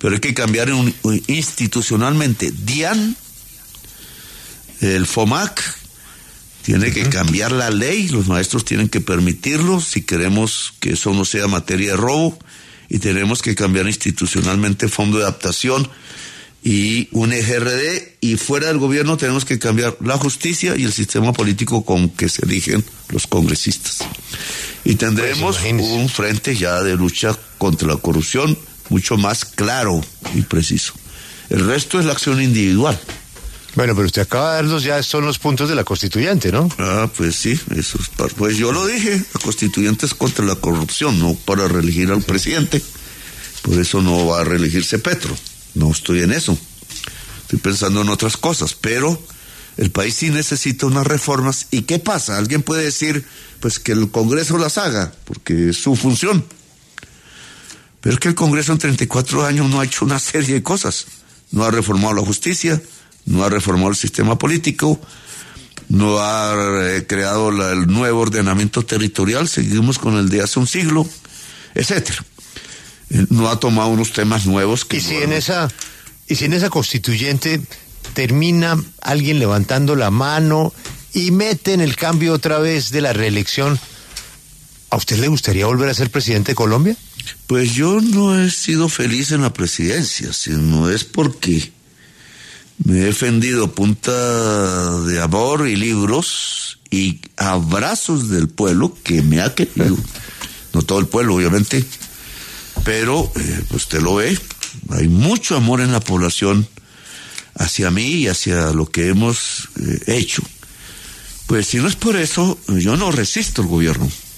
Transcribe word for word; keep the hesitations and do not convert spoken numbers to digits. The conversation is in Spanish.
pero hay que cambiar un, institucionalmente. DIAN, el FOMAC, tiene que cambiar la ley, los maestros tienen que permitirlo si queremos que eso no sea materia de robo, y tenemos que cambiar institucionalmente el Fondo de Adaptación y un E G R D, y fuera del gobierno tenemos que cambiar la justicia y el sistema político con que se eligen los congresistas. Y tendremos pues, un frente ya de lucha contra la corrupción mucho más claro y preciso. El resto es la acción individual. Bueno, pero usted acaba de darlos, ya son los puntos de la constituyente, ¿no? Ah, pues sí, eso es, pues yo lo dije, la constituyente es contra la corrupción, no para reelegir al presidente, por eso no va a reelegirse Petro, no estoy en eso, estoy pensando en otras cosas, pero el país sí necesita unas reformas, ¿y qué pasa? Alguien puede decir, pues que el Congreso las haga, porque es su función, pero es que el Congreso en treinta y cuatro años no ha hecho una serie de cosas, no ha reformado la justicia, no ha reformado el sistema político, no ha eh, creado la, el nuevo ordenamiento territorial, seguimos con el de hace un siglo, etcétera. Eh, no ha tomado unos temas nuevos que... ¿Y si en esa, y si en esa constituyente termina alguien levantando la mano y mete en el cambio otra vez de la reelección, ¿a usted le gustaría volver a ser presidente de Colombia? Pues yo no he sido feliz en la presidencia, sino es porque me he defendido a punta de amor y libros y abrazos del pueblo que me ha querido. No todo el pueblo, obviamente, pero eh, usted lo ve, hay mucho amor en la población hacia mí y hacia lo que hemos eh, hecho. Pues si no es por eso, yo no resisto el gobierno.